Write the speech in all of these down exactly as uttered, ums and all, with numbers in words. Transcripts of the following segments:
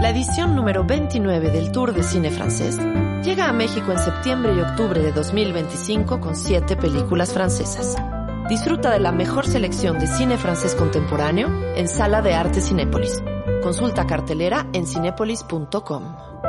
La edición número veintinueve del Tour de Cine Francés llega a México en septiembre y octubre de dos mil veinticinco con siete películas francesas. Disfruta de la mejor selección de cine francés contemporáneo en Sala de Arte Cinépolis. Consulta cartelera en cinépolis punto com.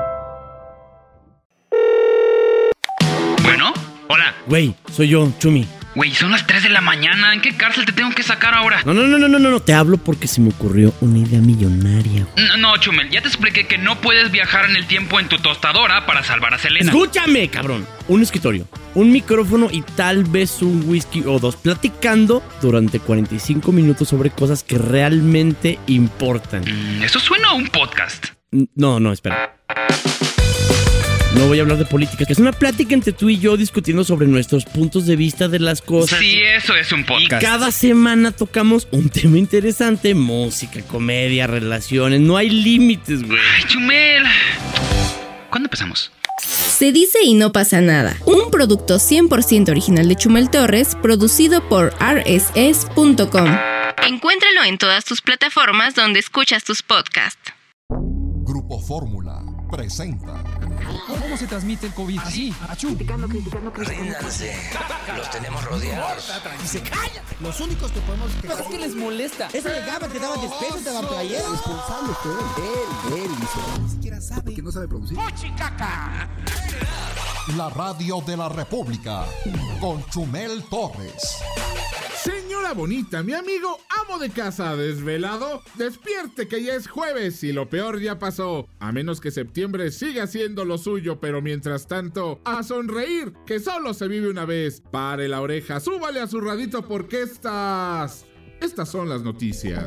Bueno, hola. Güey, soy yo, Chumi. Güey, son las tres de la mañana. ¿En qué cárcel te tengo que sacar ahora? No, no, no, no, no, no, te hablo porque se me ocurrió una idea millonaria. No, no, Chumel, ya te expliqué que no puedes viajar en el tiempo en tu tostadora para salvar a Selena. Escúchame, cabrón. Un escritorio, un micrófono y tal vez un whisky o dos, platicando durante cuarenta y cinco minutos sobre cosas que realmente importan. Mm, eso suena a un podcast. No, no, espera. No voy a hablar de política, que es una plática entre tú y yo discutiendo sobre nuestros puntos de vista de las cosas. Sí, eso es un podcast. Y cada semana tocamos un tema interesante: música, comedia, relaciones. No hay límites, güey. Ay, Chumel. ¿Cuándo empezamos? Se dice y no pasa nada. Un producto cien por ciento original de Chumel Torres, producido por R S S punto com. Encuéntralo en todas tus plataformas donde escuchas tus podcasts. Grupo Fórmula presenta. ¿Cómo se transmite el COVID? Así, achú. Criticando, criticando, criticando. Ríndanse, los tenemos rodeados. Y se calla. Los únicos que podemos... Pero es que les molesta. Esa de Gaba que daba despecho, te daba player. Responsable fue él, él hizo. Ni siquiera sabe. Porque no sabe producir. ¡Mochicaca! La radio de la República con Chumel Torres. Señora bonita, mi amigo amo de casa desvelado, despierte que ya es jueves y lo peor ya pasó. A menos que septiembre siga siendo lo suyo, pero mientras tanto, a sonreír, que solo se vive una vez. Pare la oreja, súbale a su radito porque estas... Estas son las noticias.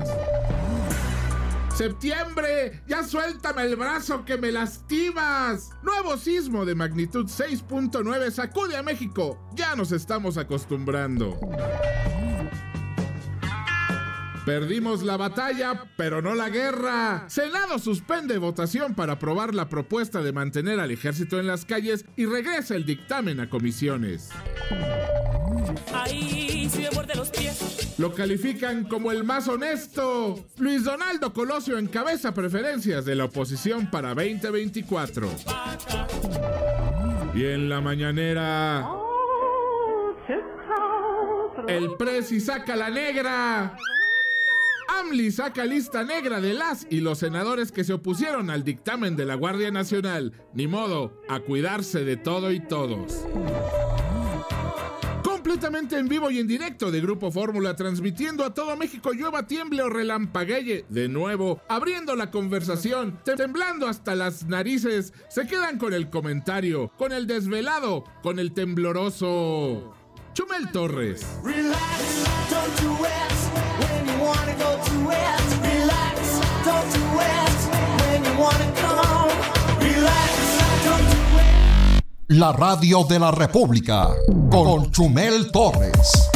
¡Septiembre! ¡Ya suéltame el brazo que me lastimas! Nuevo sismo de magnitud seis punto nueve sacude a México. Ya nos estamos acostumbrando. Perdimos la batalla, pero no la guerra. Senado suspende votación para aprobar la propuesta de mantener al ejército en las calles y regresa el dictamen a comisiones. Ahí sí me muerde los pies. Lo califican como el más honesto. Luis Donaldo Colosio encabeza preferencias de la oposición para veinte veinticuatro. Y en la mañanera... El Presi saca la negra. AMLI saca lista negra de las y los senadores que se opusieron al dictamen de la Guardia Nacional. Ni modo, a cuidarse de todo y todos. Completamente en vivo y en directo de Grupo Fórmula, transmitiendo a todo México, llueva, tiemble o relampaguee. De nuevo, abriendo la conversación, temblando hasta las narices. Se quedan con el comentario, con el desvelado, con el tembloroso Chumel Torres. Relax, don't you rest when you wanna go to rest. Relax, don't you rest when you wanna come. Relax, don't you rest. La radio de la República con Chumel Torres.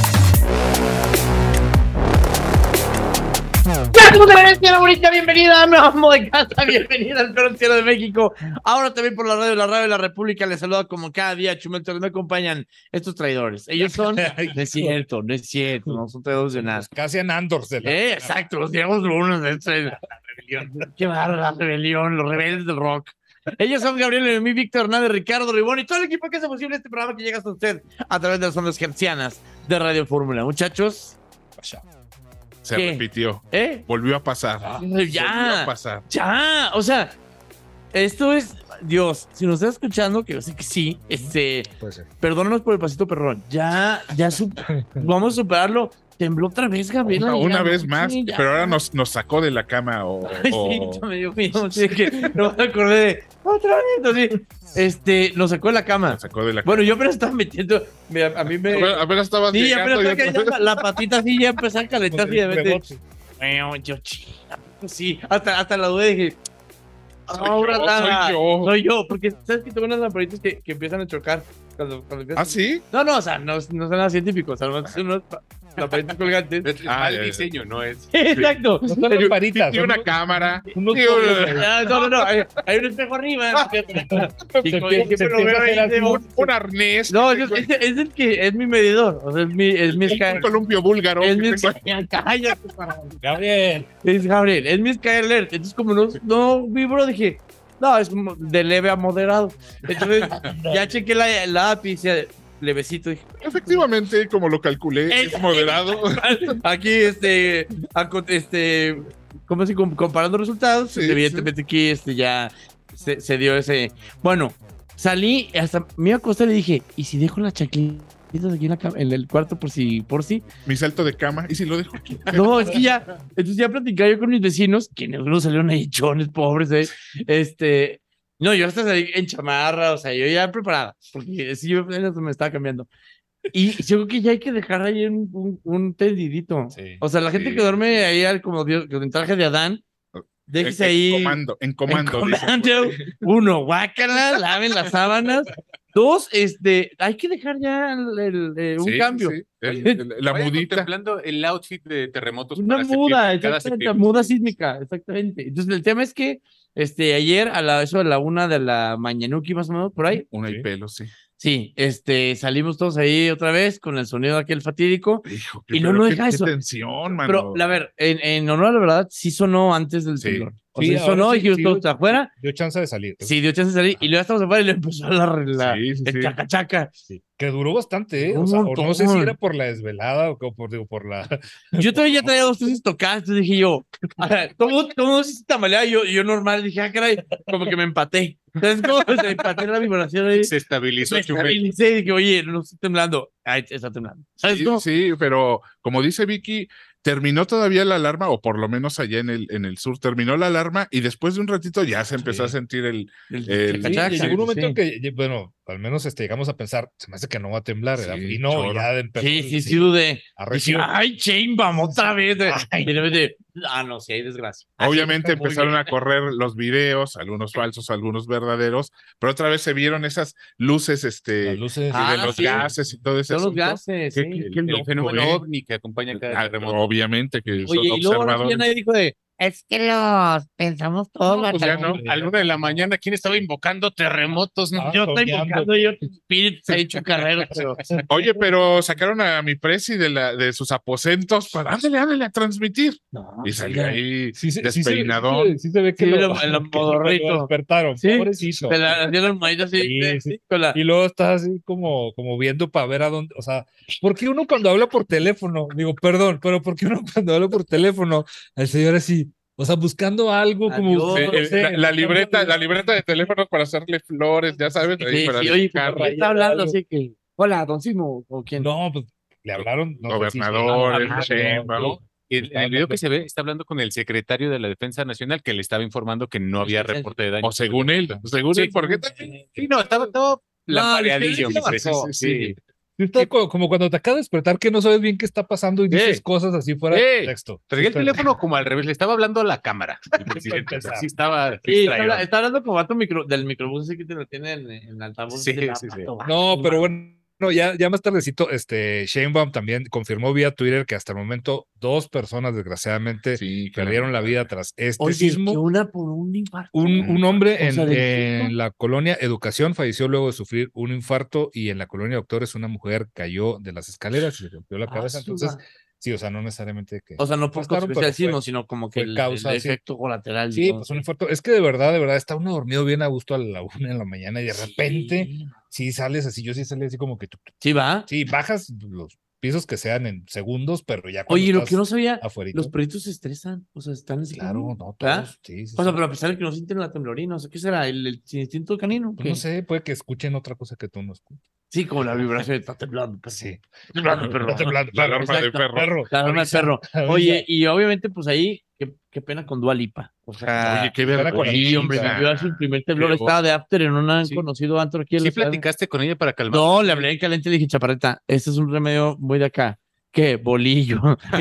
¿Cómo te ves, señora bonita? Bienvenida a mi amo de casa, bienvenida al peor cielo de México. Ahora también por la radio, la radio de la República. Les saluda como cada día Chumel Torres. Me acompañan estos traidores. Ellos son... No es cierto, no es cierto, no son traidores de nada. Casi en Andor. De la... Eh, exacto, los digamos unos de estos. La rebelión. Qué barra la rebelión, los rebeldes del rock. Ellos son Gabriel Lemí, Víctor Hernández, Ricardo Ribón y todo el equipo que hace posible este programa que llega hasta usted a través de las ondas hertzianas de Radio Fórmula. Muchachos. Se ¿Qué? repitió. ¿Eh? Volvió a pasar. Ya. Volvió a pasar. Ya. O sea, esto es... Dios, si nos está escuchando, que yo sé que sí, este... Pues sí. Perdónanos por el pasito perrón. Ya, ya su- vamos a superarlo. Tembló otra vez, Gabriel. Una, una Ya, vez más, sí, ya. pero ahora nos, nos sacó de la cama o... Ay, o... sí, ya me dio miedo, así que no me acordé de... Otra vez, así. Este, nos sacó de la cama. Nos sacó de la cama. Bueno, yo apenas estaba metiendo... me- a mí me... A ver, apenas estabas Sí, llegando apenas y estaba otra que vez. ya la patita así ya empezó a calentar así de repente. Sí. Bueno, yo china, sí, hasta, hasta la dudé y dije, Soy ahora yo, nada, soy yo. soy yo, porque sabes que tengo unas lamparitas que, que empiezan a chocar Cuando, cuando ¿Ah, sí? No, no, o sea, no, no son nada científicos, o sea, no son unos lamparitas colgantes. Ah, el diseño, no es. Exacto. No son lamparitas. Y una cámara. Unos no, no, no, hay, hay un espejo arriba. Y con- siempre lo veo ahí de- un, un arnés. No, es, es, es el que es mi medidor, o sea, es mi, es mi Sky. Un columpio búlgaro. Es mi que tengo- cállate, para- Gabriel. Es Gabriel, es mi Sky Alert. Entonces, como no, no vibro, dije, no, es como de leve a moderado. Entonces, ya chequé la, la app y decía levecito. Dije, Efectivamente, como lo calculé, Eh, es moderado. aquí, este, a co- este, ¿cómo se com- comparando resultados? Sí, Evidentemente aquí, este, ya se, se dio ese. Bueno, salí, hasta me iba a acostar y dije, ¿y si dejo las chanclitas aquí en, la cama- en el cuarto por si, por si? Mi salto de cama. ¿Y si lo dejo aquí? No, es que ya, entonces ya platicaba yo con mis vecinos, quienes no salieron ahí chones, pobres, ¿eh? Este, no, yo hasta salí en chamarra, o sea, yo ya preparada, porque sí, yo apenas me estaba cambiando. Y yo creo que ya hay que dejar ahí un, un, un tendidito. O sea, la gente Sí, que duerme ahí al- como Dios, con traje de Adán, déjese En- en ahí. comando, en comando, En dice. comando. Uno, guácala, laven las sábanas. Dos, este, hay que dejar ya el- el- eh, un Sí, cambio. sí. El- el- la Vaya mudita. contemplando el outfit de terremotos. Una para muda, septiembre, cada exactamente, septiembre. muda sísmica, exactamente. Entonces, el tema es que este, ayer a la, eso a la una de la mañanuki, más o menos, por ahí. Una y pelo, sí. Sí, este, salimos todos ahí otra vez con el sonido aquel fatídico. Hijo, y no, pero no qué- deja qué eso. tensión, mano. Pero, a ver, en, en honor a la verdad, sí sonó antes del Sí. temblor. O Sí, sea, ahora sonó sí, y dijimos sí, todos afuera. Dio chance de salir. Sí, dio chance de salir. Y luego estamos afuera y le empezó la, la Sí, sí, el sí. chacachaca. Que duró bastante, ¿eh? Un O sea, o no sé si montón. era por la desvelada o por, digo, por la. Yo todavía ya traía dos veces tocadas, entonces dije yo, a ver, ¿cómo, cómo se tambaleaba? Yo, yo normal, dije, ah, caray, como que me empaté. Entonces, como se empaté la vibración ahí. Se estabilizó. Me Chumel. estabilicé y dije, oye, no estoy temblando. Ay, está temblando. ¿Sabes Sí, cómo? sí, pero como dice Vicky, terminó todavía la alarma, o por lo menos allá en el, en el sur, terminó la alarma y después de un ratito ya se empezó a sentir el... El el- chacachaca. Sí, llegó un momento sí. que, bueno, al menos este, llegamos a pensar, se me hace que no va a temblar, ¿verdad? Sí, Y no, choro. ya empezó. Sí, sí, sí, dudé. Arreció. Dije, ay, Chainbaum, otra vez. Y de repente, ah, no, sí, hay desgracia. Obviamente Muy empezaron bien. a correr los videos, algunos falsos, algunos verdaderos, pero otra vez se vieron esas luces, este, Las luces. y Ah, de los sí. gases y todo ese Son los asunto. gases, Qué- sí. qué- El, qué el loco, fenómeno ¿eh? ovni que acompaña cada Ah, terremoto. obviamente que son Oye, y luego ahora sí observadores. nadie dijo de, es que los pensamos todos. No, pues ya no. Hombre. A la una de la mañana, ¿quién estaba invocando terremotos? No? Ah, Yo estoy soñando. buscando, yo espíritu se ha hecho carrera, pero Oye, pero sacaron a mi presi de, la, de sus aposentos para ándale, ándale a transmitir. no, Y salió ahí Sí, se- sí se- despeinadón. Sí, se- sí se ve que Sí, lo, lo- el que lo modorrito. despertaron. Sí, Pobrecito. se la dieron manita así, Sí, de- sí. con la- Y luego estás así como, como viendo para ver a dónde, o sea, ¿por qué uno cuando habla por teléfono, digo, perdón, pero ¿por qué uno cuando habla por teléfono, el señor así, o sea, buscando algo como... Adiós. Sí, no el- sé, la, la libreta, la libreta de teléfono para hacerle flores, ya sabes, ahí Sí, para sí, oye, dedicarle. ¿quién está hablando algo. así que, hola, don Simo, o quién? No, pues le hablaron... No sé si- Gobernadores, Ah, Sheinbaum. no, Y el, Está en el video hablando- que se ve, está hablando con el secretario de la Defensa Nacional que le estaba informando que no había reporte de daño. O según él, según Sí, él, porque también Sí, no, estaba todo No, lampareadillo. sí, mi sí, presi. sí, Sí, Sí, está co- como cuando te acabas de despertar que no sabes bien qué está pasando y dices Eh. cosas así fuera Eh. de texto. Traía el Sí, teléfono como al revés, le estaba hablando a la cámara. El presidente, o sea, sí estaba Sí, está, distraído. habla- está hablando como vato micro, del microbús ese que te lo tiene en, en altavoz. Sí, de la sí, sí. pato, No, vato, pero mano. bueno, no, ya, ya más tardecito, este, Sheinbaum también confirmó vía Twitter que hasta el momento dos personas desgraciadamente sí, claro. perdieron la vida tras este Oye, sismo. que una por un infarto. Un, un hombre O en, sea, del en susto. la colonia Educación falleció luego de sufrir un infarto y en la colonia Doctores una mujer cayó de las escaleras y se rompió la Ah, cabeza. su Entonces, ma- sí, o sea, no necesariamente que... O sea, no por mataron, consecuencia del pero fue- sismo, sino como que fue el, causa, el sí. efecto colateral. y Sí, todo. pues un infarto. Es que de verdad, de verdad, está uno dormido bien a gusto a la una de la mañana y de repente, Sí, sí sales así, yo sí salí así como que... tú- sí va. Sí, bajas los pisos que sean en segundos, pero ya cuando Oye, lo estás que no sabía, afuerita, los perritos se estresan, o sea, están así claro, como- no, ¿verdad? todos, sí, sí, O sea, sí. pero a pesar de que no sienten la temblorina, o sea, ¿qué será? ¿El, el instinto canino? Pues ¿Qué? no sé, puede que escuchen otra cosa que tú no escuchas. Sí, como la vibración está temblando. pues. Sí. Temblando, perro. Está temblando, La perro, alarma de exacto, perro. La alarma de avisa, perro. avisa. Oye, y obviamente, pues ahí, qué, qué pena con Dua Lipa. O sea, Oye, qué Era con la sí, vergüenza. hombre, vivió a su primer temblor, Qué estaba de after en un Sí. conocido antro aquí en ¿Sí la ciudad. platicaste con ella para calmar? No, le hablé en caliente y le dije, chaparreta, este es un remedio muy de acá. ¿Qué? Bolillo.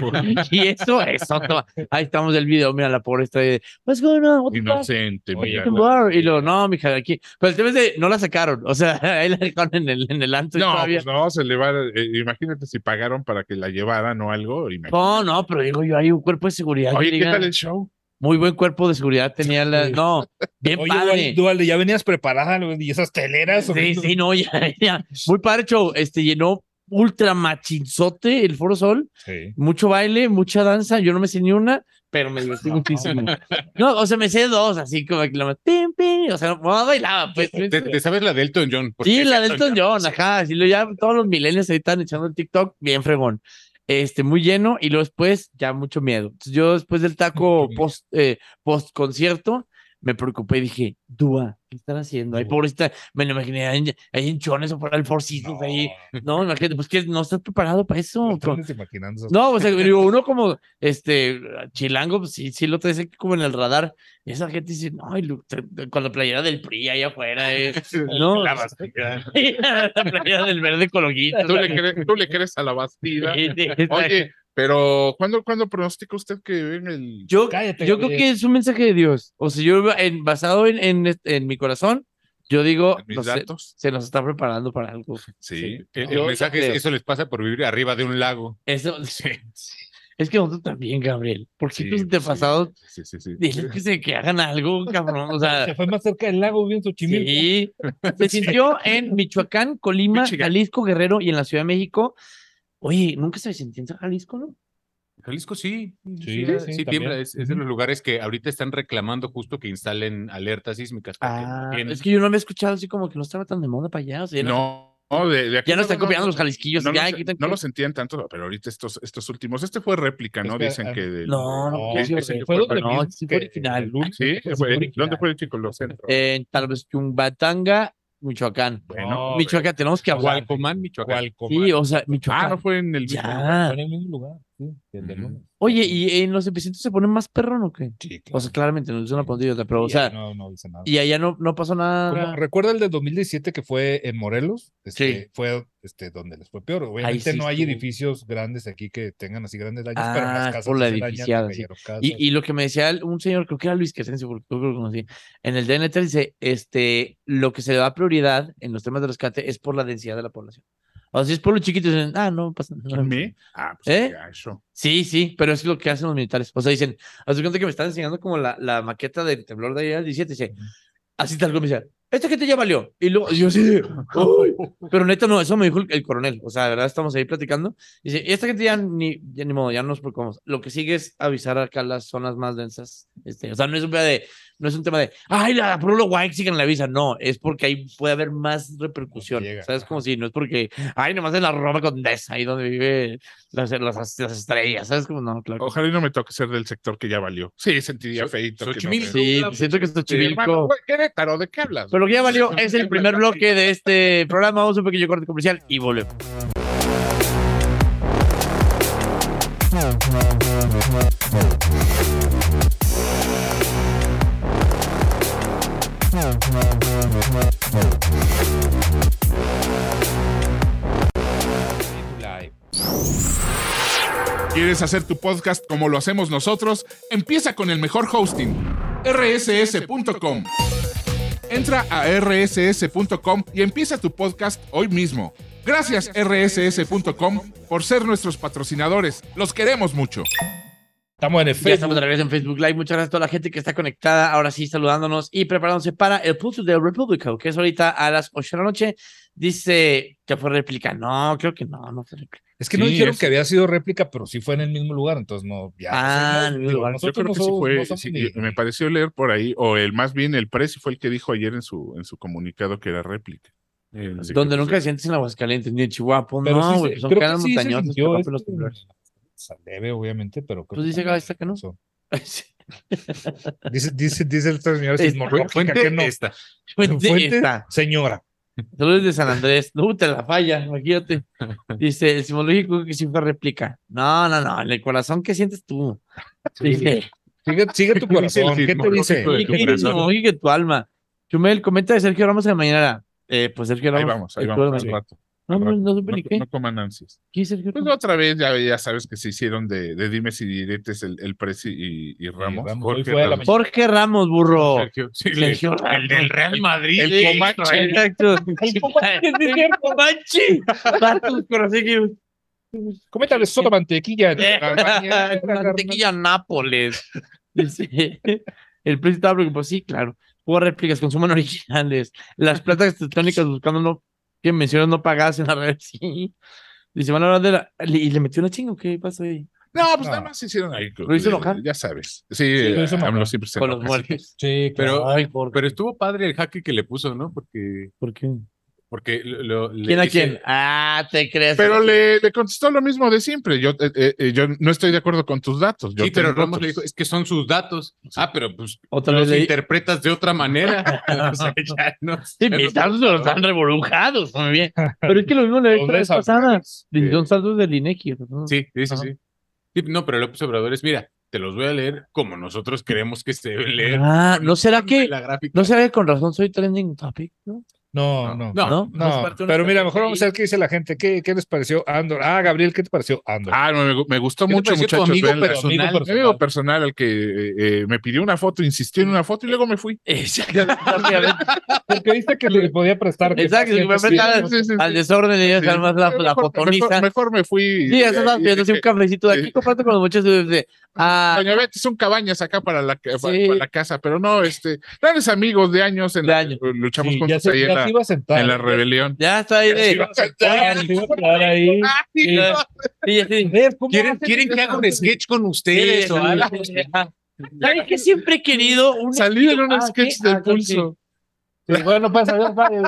Y eso es otro. Ahí estamos del video. Mira, la pobre está de. What's going on? What the fuck? Inocente, Oye, mira. y lo, no, mija, aquí. Pero el tema es de, no la sacaron. O sea, ahí la dejaron en el, en el antro. No, todavía. pues no, se le va. eh, imagínate si pagaron para que la llevaran o algo. imagínate. No, no, pero digo yo, hay un cuerpo de seguridad. Oye, que ¿qué diga, tal el show? Muy buen cuerpo de seguridad tenía la. No, bien Oye, padre. Dual- Dualde, ya venías preparada, güey, y esas teleras. Sí, sí, no, ya, ya. Muy padre, show. Este llenó ultra machinzote el Foro Sol. Sí. Mucho baile, mucha danza. Yo no me sé ni una, pero me divertí muchísimo. No, o sea, me sé dos, así como que la pim, pim. O sea, no, no bailaba, pues. ¿Te, te sabes la de Elton John? Porque Sí, es la de Elton John, ajá. Sí, lo, ya todos los millennials ahí están echando el TikTok, bien fregón. Este, muy lleno, y luego después, ya mucho miedo. Entonces, yo después del taco post, eh, post concierto, me preocupé y dije, Dúa, ¿qué están haciendo? Ay, pobrecita, me lo imaginé ahí, ahí hinchones o fuera el Four Seasons ahí. No, imagínate, pues que no estás preparado para eso. No te andes imaginando esas No, o sea, digo, uno como este chilango, pues sí, sí lo traes aquí como en el radar. Y esa gente dice, no, y lo- te- con la playera del P R I ahí afuera, eh. No, La Bastida. la playera del verde colorito. ¿Tú le, crees, tú le crees a la Bastida. Sí, sí, exacto. Oye, pero ¿cuándo, ¿cuándo pronostica usted que ven el. Yo, Cállate, yo creo Gabriel. que es un mensaje de Dios. O sea, yo en, basado en, en, este- en mi corazón, yo digo, mis no sé, datos? se nos está preparando para algo. Sí. El, Yo el mensaje creo. es, eso les pasa por vivir arriba de un lago. Eso, es que nosotros también, Gabriel. ¿Por qué Sí, tus antepasados Sí, sí, sí. diles que, se, que hagan algo, cabrón? O sea, Se fue más cerca del lago, bien Xochimilco. sí. Se sintió en Michoacán, Colima, Michigan. Jalisco, Guerrero y en la Ciudad de México. Oye, nunca se sintió en Jalisco, ¿no? Jalisco sí. Sí, Sí, sí, sí, también. tiembla. Es, es de Ujú. los lugares que ahorita están reclamando justo que instalen alertas sísmicas. porque Ah, tienen- es que yo no había escuchado así como que no estaba tan de moda para allá. O sea, ya no, No, no, de, de aquí ya no están no, copiando los jalisquillos. No, ya, lo, quitan- no lo sentían tanto, pero ahorita estos, estos últimos. Este fue réplica, ¿no? Es que, Dicen ah, que. del- No, no, No, que sí, dicen sí, que fue fue donde no, mismo sí fue que- original. el lunes, Sí, fue fue- original. ¿dónde fue el chico? Lo centro. En Talvestumbatanga, Michoacán. Bueno, Michoacán, tenemos que hablar. Cualcomán, Michoacán. Cualcomán. Sí, o sea, Ah, Michoacán. no fue en el mismo lugar. Ya. Fue en el mismo lugar, sí, que el del lunes. Oye, ¿y en los epicentros se ponen más perrón o qué? Sí, O sea, claramente, no es una pandilla, pero, o Y sea, ahí no, no dice nada. y allá no, no pasó nada. Como, ¿recuerda el del dos mil diecisiete que fue en Morelos? Este, Sí. Fue este, donde les fue peor. Obviamente sí no hay estuvo. edificios grandes aquí que tengan así grandes daños, pero en las Ah, casas por la sí se dañan, edificiada, se sí. cayeron casas. Y, y lo que me decía el- un señor, creo que era Luis Quesencio, porque creo que lo conocí, en el D N T dice, este, lo que se le da prioridad en los temas de rescate es por la densidad de la población. O sea, si es pueblo chiquito, dicen, ah, no pasa nada. ¿Me? Ah, pues ¿Eh? ya, eso. Sí, sí, pero es lo que hacen los militares. O sea, dicen, haz de cuenta que me están enseñando como la, la maqueta del temblor de ayer al diecisiete, dice, así tal como me decía, esta gente ya valió. Y luego yo así de, "Ay". Pero neta no, eso me dijo el, el coronel. O sea, de verdad estamos ahí platicando. Dice, y esta gente ya ni, ya ni modo, ya no nos preocupamos. Lo que sigue es avisar acá las zonas más densas. Este, o sea, no es un tema de, no es un tema de, ay, la Pueblo White sigan la avisa. No, es porque ahí puede haber más repercusión. Llega, ¿Sabes? Como si no es porque, ay, nomás en la Roma Condesa, ahí donde vive las, las, las estrellas. ¿Sabes? Como no, claro. Ojalá y no me toque ser del sector que ya valió. Sí, sentiría feito. que no Xochimilco. me- Sí, pues siento que esto Sí, hermano, Xochimilco. güey, Querétaro, ¿de qué hablas? Pero lo que ya valió es el primer bloque de este programa. Vamos a un pequeño corte comercial y volvemos. ¿Quieres hacer tu podcast como lo hacemos nosotros? Empieza con el mejor hosting, R S S punto com. Entra a R S S punto com y empieza tu podcast hoy mismo. Gracias R S S punto com por ser nuestros patrocinadores. Los queremos mucho. Estamos en el Ya Facebook. estamos de regreso en Facebook Live. Muchas gracias a toda la gente que está conectada. Ahora sí, saludándonos y preparándose para el Pulso de República, que es ahorita a las ocho de la noche. Dice que fue réplica. No, creo que no, no fue réplica. Es que no Sí, dijeron es- que había sido réplica, pero sí fue en el mismo lugar, entonces no, ya. Ah, no en el mismo digo, lugar. Yo nosotros creo no que sí somos- fue, no somos sí, ni- me pareció leer por ahí, o el más bien el Presi fue el que dijo ayer en su, en su comunicado que era réplica. Así que, Donde pues, nunca sientes en Aguascalientes, ni en Chihuahua. Pues Pero no, sí güey. se- Son creo que cadenas sí se montañosas que sintió rompen los este- temblores. Leve, obviamente, pero. creo Pues que dice también esta que no. pasó. Dice, dice, dice esta señora Es- sismológica Fuente que no. esta. Fuente Fuente, esta. señora. Saludos de San Andrés. No, te la falla, imagínate. Dice, el simológico que sí fue réplica. No, no, no, en el corazón, ¿qué sientes tú? Dice, Sigue, sigue tu corazón. ¿Qué te dice? sismológico de ¿qué tu quieres corazón. simológico que tu alma? Chumel, comenta de Sergio Ramos en la mañana. Eh, pues Sergio Ahí Ramos. vamos, ahí estuvo vamos. en hace la- rato. No, no, no supe no, ni qué. no coman ansias. ¿Qué es Sergio Pues Ramos? otra vez, ya, ya sabes que se hicieron de, de dimes y diretes el, el Prezi y, y Ramos. Ramos, Jorge hoy fue a la Ramos. Jorge Ramos, burro. Sergio, sí, Sergio el, el del Real Madrid. El sí, Comanche. Exacto. El Comanche. Vatos, pero así que- Coméntale soda mantequilla. Mantequilla Nápoles. Dice, el precio estaba preocupado. Sí, claro. Hubo réplicas, consumen originales. Las placas tectónicas buscando no, que mencionan no pagadas en la red. Sí. Dice, van a hablar de la. ¿Y le metió una chinga? ¿Qué pasó ahí? No, pues No. nada más se hicieron ahí. ¿Lo hizo eh, enojar? Ya sabes. Sí, lo hizo enojar. AMLO siempre se Con los enoja. muertos. Sí, Pero, claro. Ay, Jorge. pero estuvo padre el jaque que le puso, ¿no? Porque, ¿Por qué? porque lo, lo- le ¿Quién a dice- quién? Ah, te crees. Pero le, le contestó lo mismo de siempre. Yo, eh, eh, yo no estoy de acuerdo con tus datos. Yo Sí, pero tengo Ramos le otros. dijo, es que son sus datos. Ah, pero pues Otra los vez leí- interpretas de otra manera. O sea, ya no sé. Sí, mis datos los están revolujados. Muy bien. Pero es que lo mismo le he Los hecho la vez ves al pasada. revés. Y son saldos del INEGI. ¿no? Sí, sí, sí, Ajá. sí. Sí, no, pero López Obrador es, mira, te los voy a leer como nosotros creemos que se deben leer. Ah, ¿no será que La gráfica. no será que con razón soy trending topic? ¿no? No, no. No, ¿No? No, Nos parte una pero mira, mejor estrategia vamos a ver qué dice la gente. ¿Qué, qué les pareció Andor? Ah, Gabriel, ¿qué te pareció Andor? Ah, no, me, me gustó ¿Qué te mucho, pareció tu muchachos. amigo Véanla. personal? Mi amigo personal, al que eh, eh, me pidió una foto, insistió en una foto y luego me fui. Exactamente. Porque dice que le podía prestar. que Exacto, que me pacientes- prestar Sí, sí, sí. al desorden y ya Sí. además la, la Mejor- fotonista. Mejor, mejor me fui. Sí, eso estaba eh, pidiendo así un eh, cafecito de sí. aquí, comparto con los muchachos de ah, Doña Betty, son cabañas acá para la, para, Sí. para la casa, pero no, este, grandes amigos de años, en De la- años. luchamos Sí, ya juntos se, ahí en ya la, se iba a sentar. en la rebelión. ya está ahí Se de. iba a sentar, se iba a quedar ahí. Sí, Sí. sí, sí. Ver, ¿cómo ¿Quieren, hacen ¿Quieren que haga un sketch con ustedes o algo? ¿Sabes que siempre he querido un Salí en un Ah, sketch ¿qué? del Ah, pulso. Sí, bueno, pasa, ya pasa, ya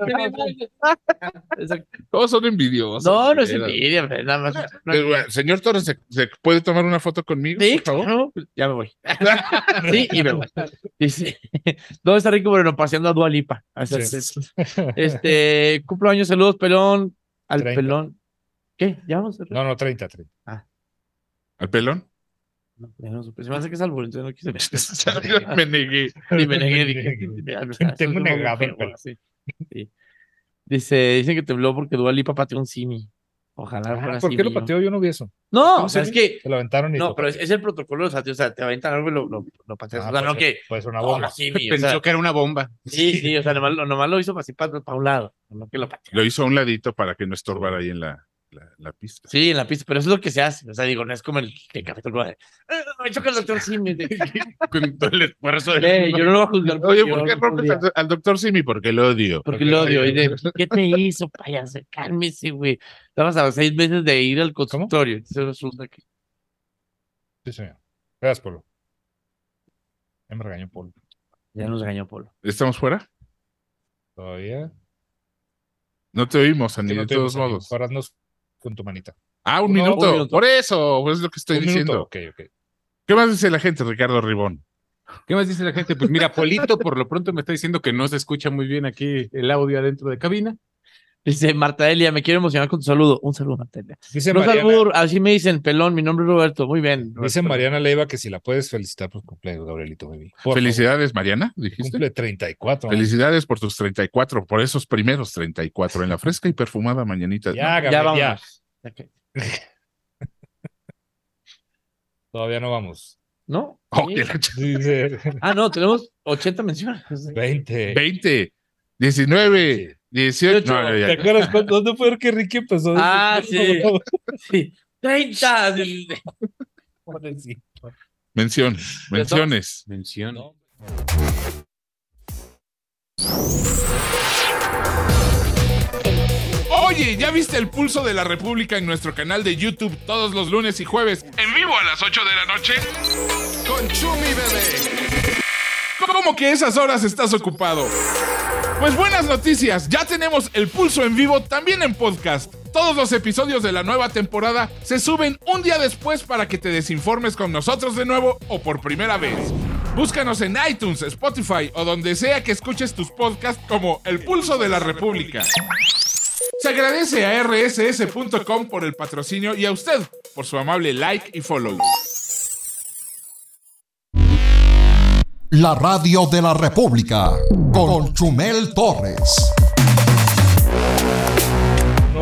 pasa. Exacto. Todos son envidiosos. No, no es de veras. envidia, pero nada más. Eh, bueno, Señor Torres, ¿se, se puede tomar una foto conmigo, Sí, por favor? claro, ya me voy. Sí, y me voy. Dice, ¿dónde está Rico Moreno paseando a Dua Lipa? Así Sí. es. Este, cumpleaños, saludos, pelón. Al treinta. pelón. ¿Qué? ¿Ya vamos a No, no, treinta, treinta. ¿Al pelón? No, ya no supe. Se me hace que es algo, entonces no quise ver. me negué. Sí, me negué, dije, Tengo eso es negado muy el pelón. sí, sí. Dice, dicen que tembló porque Dua Lipa pateó un simi. Ojalá Ah, fuera ¿por qué lo simio. pateó? Yo no vi eso. No, o sea, es que Se lo aventaron y no, lo pero es, pateó. es el protocolo, o sea, te, o sea, te aventan algo y lo, lo, lo pateas. Ah, o sea, no puede que ser- puede ser una como bomba. simio, o Pensó sea, que era una bomba. sí, sí, o sea, nomás, lo- nomás lo hizo así para, para un lado, no que lo pateó. Lo hizo a un ladito para que no estorbara ahí en la, la, la pista. Sí, en la pista, pero eso es lo que se hace. O sea, digo, no es como el, el capítulo de. "Eh, me choca el doctor Simi. Con todo el esfuerzo del Eh, mundo. yo no lo voy a juzgar. Oye, yo ¿por qué no rompes podría. al, al doctor Simi? Porque lo odio. Porque lo odio. Y de, ¿qué te hizo, payaso? Cálmese, güey. Estabas a seis meses de ir al consultorio. Entonces resulta que. Sí, señor. Gracias, Polo. Ya me regañó Polo. Ya nos regañó Polo. ¿Estamos fuera? Todavía. No te oímos, Andy, Que no de te todos vimos, amigo. modos. Ahora haznos con tu manita. Ah, un No, minuto. un minuto. Por eso, pues es lo que estoy Un diciendo. minuto. Ok, ok. ¿Qué más dice la gente, Ricardo Ribón? ¿Qué más dice la gente? Pues mira, Polito por lo pronto me está diciendo que no se escucha muy bien aquí el audio adentro de cabina. Dice Marta Elia, me quiero emocionar con tu saludo. Un saludo, Marta Elia. Dice No Mariana, albur, así me dicen, pelón, mi nombre es Roberto. Muy bien. dice Roberto. Mariana Leiva que si la puedes felicitar por cumpleaños, Gabrielito, baby. Por Felicidades, Mariana, favor. dijiste. Cumple treinta y cuatro. Felicidades por tus treinta y cuatro, por esos primeros treinta y cuatro en la fresca y perfumada mañanita. Ya, Ya Gabriel, vamos. ya. Ok. Todavía no vamos. ¿No? Oh, Sí. que la ch- Dice Ah, no, tenemos ochenta menciones. veinte. veinte, diecinueve, dieciocho. No, ya, ¿Te ya. acuerdas cuándo- dónde fue que Ricky empezó? Ah, sí. Sí. treinta. Pobrecito. Mención, menciones. Mención. Oye, ¿ya viste el pulso de la República en nuestro canal de YouTube todos los lunes y jueves? En vivo a las ocho de la noche. Con Chumi Bebé. ¿Cómo que esas horas estás ocupado? Pues buenas noticias, ya tenemos el pulso en vivo también en podcast. Todos los episodios de la nueva temporada se suben un día después para que te desinformes con nosotros de nuevo o por primera vez. Búscanos en iTunes, Spotify o donde sea que escuches tus podcasts como El Pulso de la República. Se agradece a erre ese ese punto com por el patrocinio y a usted por su amable like y follow. La radio de la República con Chumel Torres. No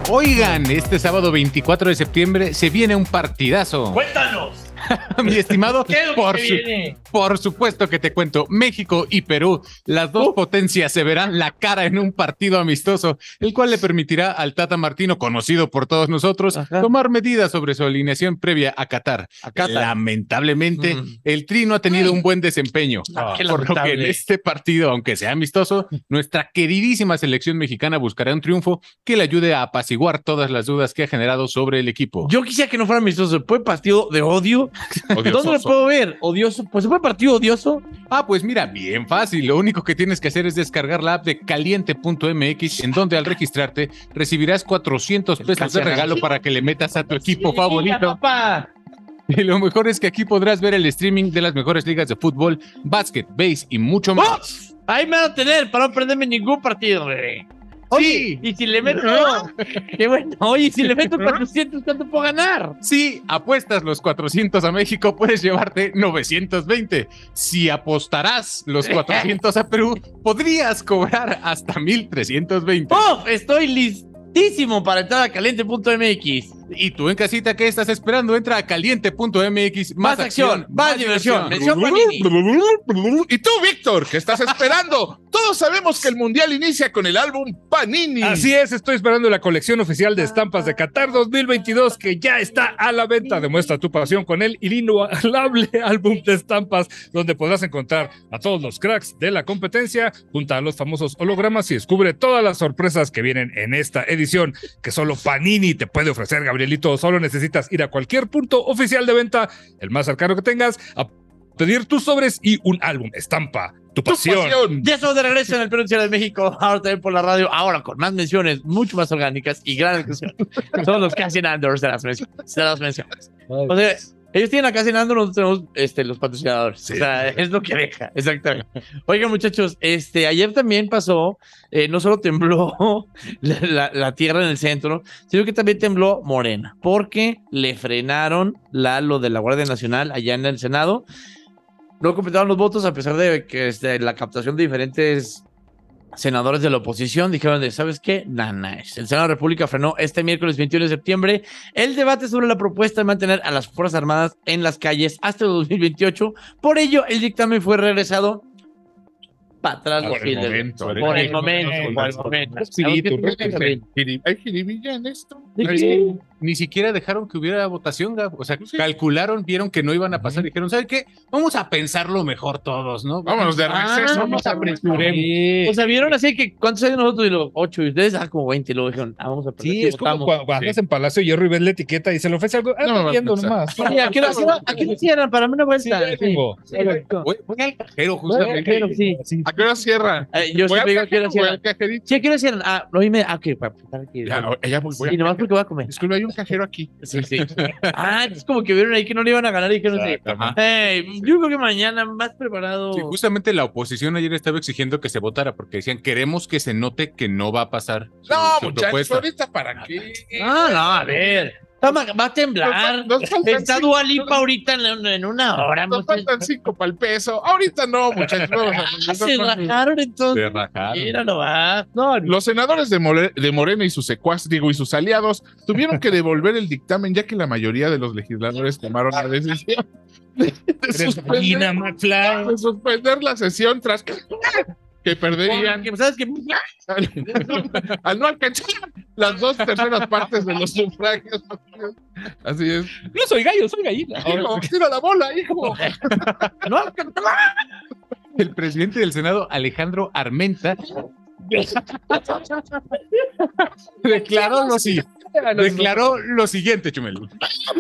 Oigan, este sábado veinticuatro de septiembre se viene un partidazo. ¡Cuéntanos! Mi estimado, ¿Qué es lo que por, se su- viene? por supuesto que te cuento. México y Perú, las dos Uh. potencias se verán la cara en un partido amistoso, el cual le permitirá al Tata Martino, conocido por todos nosotros, Ajá. tomar medidas sobre su alineación previa a Qatar. A Qatar. Lamentablemente, Mm. el Tri no ha tenido un buen desempeño, Ah, qué por lo que en lamentable. este partido, aunque sea amistoso, nuestra queridísima selección mexicana buscará un triunfo que le ayude a apaciguar todas las dudas que ha generado sobre el equipo. Yo quisiera que no fuera amistoso. ¿Puede partido de odio? ¿Dónde lo puedo ver? ¿Odioso? Pues se puede partido odioso. Ah, pues mira, bien fácil. Lo único que tienes que hacer es descargar la app de caliente punto m x, en donde al registrarte recibirás cuatrocientos pesos de regalo para que le metas a tu equipo favorito. Papá. Y lo mejor es que aquí podrás ver el streaming de las mejores ligas de fútbol, básquet, base y mucho más. ¡Oh! Ahí me van a tener para no perderme ningún partido, bebé. Oye, y si le meto. Qué bueno. Oye, si le meto cuatrocientos, ¿cuánto puedo ganar? Si apuestas los cuatrocientos a México, puedes llevarte novecientos veinte. Si apostarás los cuatrocientos a Perú, podrías cobrar hasta mil trescientos veinte. ¡Oh! Estoy listísimo para entrar a caliente punto m x. Y tú en casita, ¿qué estás esperando? Entra a caliente punto m x. Más acción, más diversión. Mención Panini. Y tú, Víctor, ¿qué estás esperando? Todos sabemos que el Mundial inicia con el álbum Panini. Así es, estoy esperando la colección oficial de estampas de Qatar dos mil veintidós que ya está a la venta. Demuestra tu pasión con el inigualable álbum de estampas, donde podrás encontrar a todos los cracks de la competencia, junto a los famosos hologramas, y descubre todas las sorpresas que vienen en esta edición, que solo Panini te puede ofrecer, Gabrielito. Solo necesitas ir a cualquier punto oficial de venta, el más cercano que tengas, a pedir tus sobres y un álbum estampa. Tu pasión. Ya estamos de regreso en el Perú de México, ahora también por la radio, ahora con más menciones, mucho más orgánicas y gran discusión. Son los Cassian Andors de las menciones. De las menciones. O sea, ellos tienen a Cassian Andors, nosotros tenemos este, los patrocinadores. Sí. O sea, es lo que deja, exactamente. Oigan, muchachos, este, ayer también pasó, eh, no solo tembló la, la, la tierra en el centro, sino que también tembló Morena, porque le frenaron la, lo de la Guardia Nacional allá en el Senado. No completaron los votos a pesar de que este, la captación de diferentes senadores de la oposición dijeron de, ¿sabes qué? Nana, el Senado de la República frenó este miércoles veintiuno de septiembre el debate sobre la propuesta de mantener a las Fuerzas Armadas en las calles hasta el dos mil veintiocho. Por ello, el dictamen fue regresado para atrás. Por el momento. Por el momento. Por el momento. ¿Hay jiribilla en esto? Sí. Ni siquiera dejaron que hubiera votación, Gab. O sea, sí. calcularon, vieron que no iban a pasar y dijeron, ¿sabes qué? Vamos a pensarlo mejor todos, ¿no? Vámonos de receso. Ah, vamos a apresuremos. Sí. O sea, vieron así que ¿cuántos años nosotros? Y los ocho, y ustedes, ah, como veinte, y luego dijeron, ah, vamos a apresurar. Sí, es como cuando, cuando sí. andas en Palacio Hierro y ves la etiqueta y se le ofrece algo. Ah, no, no viendo nomás. Sí, ¿a qué hora cierran? Para mí una vuelta. Sí, tengo. Sí, voy, voy al cajero, justamente. Voy al sí. ¿A qué hora cierran? Eh, yo siempre digo, ¿a qué hora cierran? Sí, ¿a qué hora cierran? Ah, no, dime, ah, ok, para empezar aquí. Ya, ya voy, voy y nomás porque voy a comer. Disculpe, hay un cajero aquí. Sí, sí. Ah, es como que vieron ahí que no le iban a ganar y que no sé. Hey, yo creo que mañana más preparado. Sí, justamente la oposición ayer estaba exigiendo que se votara porque decían, queremos que se note que no va a pasar. No, su, su muchachos, propuesta. ¿Ahorita para qué? No, no, a ver. Va a temblar. Nos, nos Está Dua Lipa ahorita en, en una hora. Nos faltan cinco para el peso. Ahorita no, muchachos. Ah, se rajaron entonces. Se rajaron. Míralo, va. No, los senadores de, More, de Morena y sus secuaces, digo, y sus aliados tuvieron que devolver el dictamen ya que la mayoría de los legisladores tomaron la decisión de, de, suspender, de suspender la sesión tras que perderían ¿sabes qué? Al, al no alcanzar las dos terceras partes de los sufragios. Así es. No soy gallo, soy gallina. Hijo, tira la bola, hijo. No, el presidente del Senado, Alejandro Armenta, declaró lo siguiente. Declaró lo siguiente, Chumel.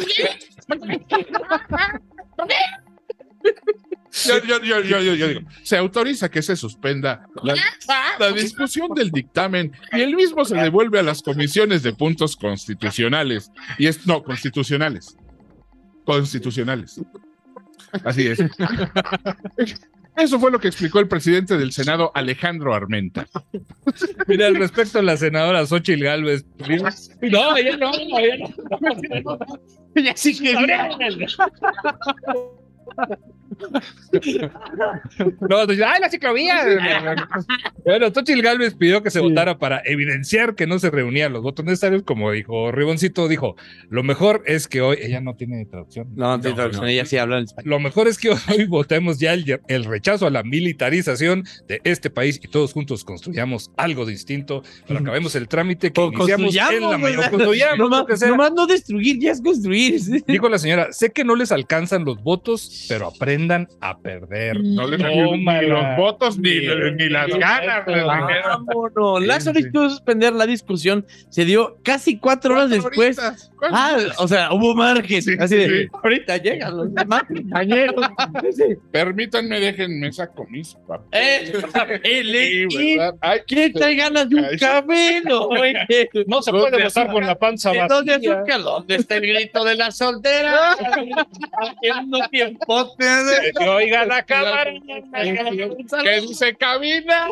Yo, yo, yo, yo, yo, yo digo, se autoriza que se suspenda la, la discusión del dictamen y el mismo se devuelve a las comisiones de puntos constitucionales. Y es, no, constitucionales. Constitucionales. Así es. Eso fue lo que explicó el presidente del Senado, Alejandro Armenta. Mira, al respecto a la senadora Xóchitl Gálvez. No, ella no, ella no. Ella sí que No, entonces, ¡ay, la ciclovía! Bueno, Xochitl Gálvez pidió que se sí. votara para evidenciar que no se reunían los votos necesarios, como dijo Riboncito, dijo, lo mejor es que hoy, ella no tiene traducción. No, no tiene traducción, no. Ella sí habla en español. Lo mejor es que hoy votemos ya el, el rechazo a la militarización de este país y todos juntos construyamos algo distinto, pero acabemos el trámite que iniciamos en la mayor. No más no, no destruir, ya es construir. Dijo la señora, sé que no les alcanzan los votos, pero aprendan a perder. No les alcanzan ni los votos ni, ni las ganas. Vámonos. La solicitud de suspender la discusión se dio casi cuatro horas después. Ah, o sea, hubo margen. Sí, así de, sí. Ahorita llegan los demás compañeros. Permítanme, déjenme saco mis papeles. Eh, el, sí, ¿quién trae ganas de un cabello? No se puede pasar con la panza vacía. ¿Dónde está el grito de la soltera? Haciendo tiempo. Que oiga la cámara. Que dice cabina.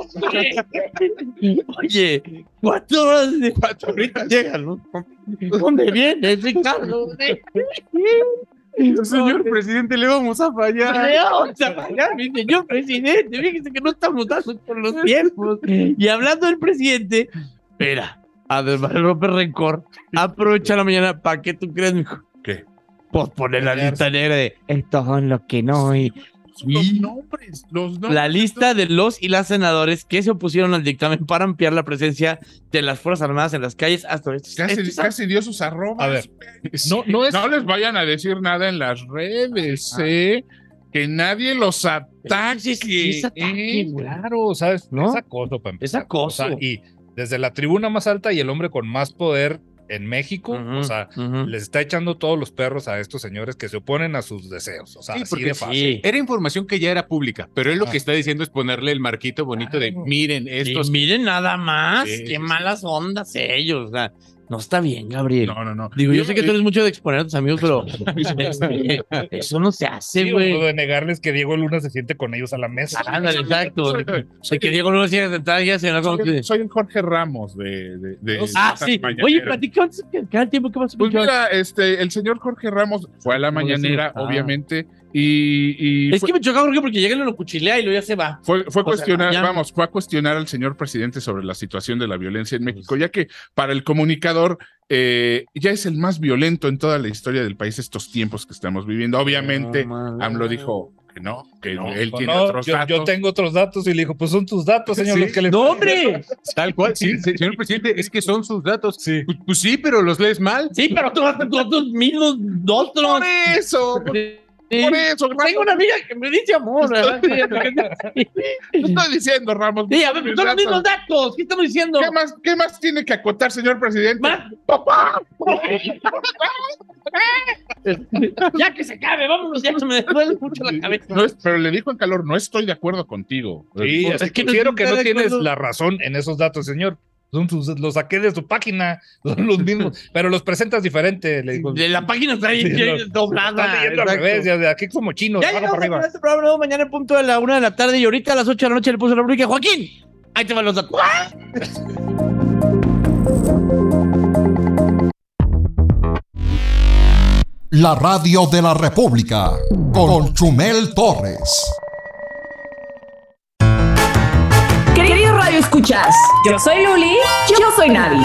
Oye, cuatro horas de cuatro ahorita llegan, ¿no? ¿Dónde viene, Ricardo? Señor presidente, le vamos a fallar. Le vamos a fallar, mi señor presidente. Fíjese que no estamos dando por los tiempos. Y hablando del presidente, espera, además López Rencor, aprovecha la mañana. ¿Para qué tú crees, mijo? ¿Qué? Pues poner la lista negra de estos son los que no. Y los nombres, los nombres. La lista de los y las senadores que se opusieron al dictamen para ampliar la presencia de las Fuerzas Armadas en las calles hasta estos. Casi, estos casi dio sus arrobas. A ver, no, no, es... no les vayan a decir nada en las redes, ah. ¿eh? Que nadie los ataque. Sí, sí, es ataque, eh, claro, ¿sabes? ¿No? Es acoso, para empezar. Es acoso. O sea, y desde la tribuna más alta y el hombre con más poder en México, uh-huh, o sea, uh-huh. les está echando todos los perros a estos señores que se oponen a sus deseos, o sea, sí, así de fácil. Sí. Era información que ya era pública, pero él lo ah. que está diciendo es ponerle el marquito bonito de miren estos. Sí, miren nada más, sí, qué sí, malas ondas ellos, o sea, no está bien, Gabriel. No, no, no. Digo, yo, yo sé que tú eres mucho de exponer a tus amigos, pero eso no se hace, güey. Sí, de negarles que Diego Luna se siente con ellos a la mesa. Ándale, exacto. O sea, que Diego Luna sigue sentada y se soy, que... soy el Jorge Ramos de... de, de ah, sí. Mañanera. Oye, platica cada tiempo que vas a Pues mira, este, el señor Jorge Ramos fue a la mañanera, ah. obviamente, y... y es fue... que me chocaba Jorge porque llega y lo cuchilea y luego ya se va. Fue, fue, cuestionar, sea, vamos, fue a cuestionar al señor presidente sobre la situación de la violencia en México, ya que para el comunicador eh, ya es el más violento en toda la historia del país estos tiempos que estamos viviendo. Obviamente, no, AMLO dijo que no, que no, él no, tiene no, otros yo, datos. Yo tengo otros datos y le dijo, pues son tus datos, señor. Sí. Los que le... ¡No, hombre! Tal cual, sí, señor presidente, es que son sus datos. Sí. Pues, pues sí, pero los lees mal. Sí, pero tú vas a tus mismos otros. Por eso, por... Sí. Por eso, Ramos. Tengo una amiga que me dice amor, ¿verdad? ¿Qué estoy diciendo, Ramos? Sí, a ver, son los mismos datos. ¿Qué estamos diciendo? ¿Qué más, qué más tiene que acotar, señor presidente? ¿Más? ¡Papá! Ya que se acabe, vámonos, ya se me duele mucho la cabeza. No es, pero le dijo en calor, no estoy de acuerdo contigo. Sí, es que quiero que no tienes la razón en esos datos, señor. Son sus, los saqué de su página, son los mismos, pero los presentas diferente. Le digo, de la página está ahí sí, no, doblada. Está leyendo al revés, de aquí como chino. Ya llegamos para arriba. Este programa nuevo mañana en punto de la una de la tarde y ahorita a las ocho de la noche le puso la rubrica. Joaquín, ahí te van los datos. La radio de la República con Chumel Torres. Radio escuchas. Yo soy Luli. Yo soy Navi.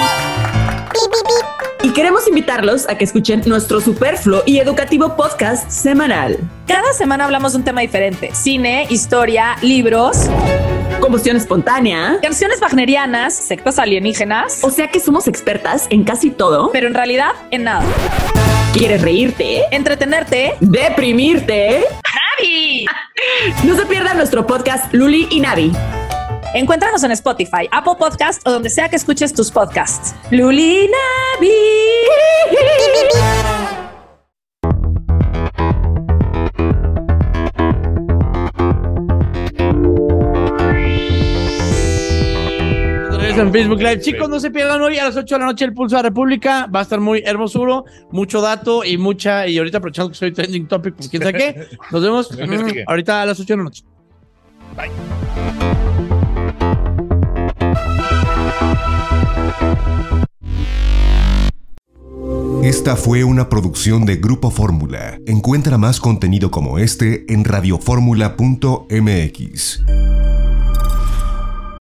Y queremos invitarlos a que escuchen nuestro superfluo y educativo podcast semanal. Cada semana hablamos de un tema diferente: cine, historia, libros, combustión espontánea, canciones wagnerianas, sectas alienígenas. O sea que somos expertas en casi todo, pero en realidad en nada. ¿Quieres reírte? ¿Entretenerte? ¿Deprimirte? ¡Navi! No se pierdan nuestro podcast Luli y Navi. Encuéntranos en Spotify, Apple Podcast o donde sea que escuches tus podcasts. Luli Navi. En Facebook Live. Chicos, no se pierdan hoy a las ocho de la noche el Pulso de la República. Va a estar muy hermosuro, mucho dato y mucha. Y ahorita aprovechando que soy trending topic, pues quién sabe qué. Nos vemos mm, ahorita a las ocho de la noche. Bye. Esta fue una producción de Grupo Fórmula. Encuentra más contenido como este en radioformula punto m x.